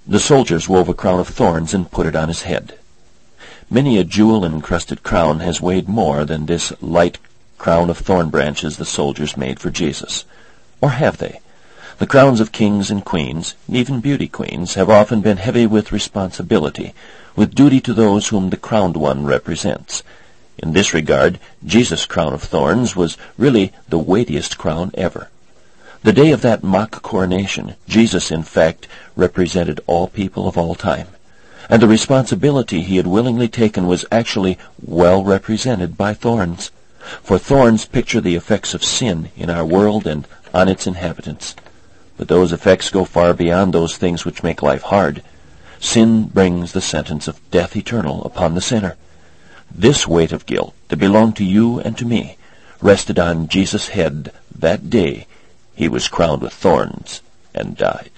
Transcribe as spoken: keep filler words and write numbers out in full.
The soldiers wove a crown of thorns and put it on his head. Many a jewel-encrusted crown has weighed more than this light crown of thorn branches the soldiers made for Jesus. Or have they? The crowns of kings and queens, and even beauty queens, have often been heavy with responsibility, with duty to those whom the crowned one represents. In this regard, Jesus' crown of thorns was really the weightiest crown ever. The day of that mock coronation, Jesus, in fact, represented all people of all time, and the responsibility he had willingly taken was actually well represented by thorns. For thorns picture the effects of sin in our world and on its inhabitants. But those effects go far beyond those things which make life hard. Sin brings the sentence of death eternal upon the sinner. This weight of guilt that belonged to you and to me rested on Jesus' head that day he was crowned with thorns and died.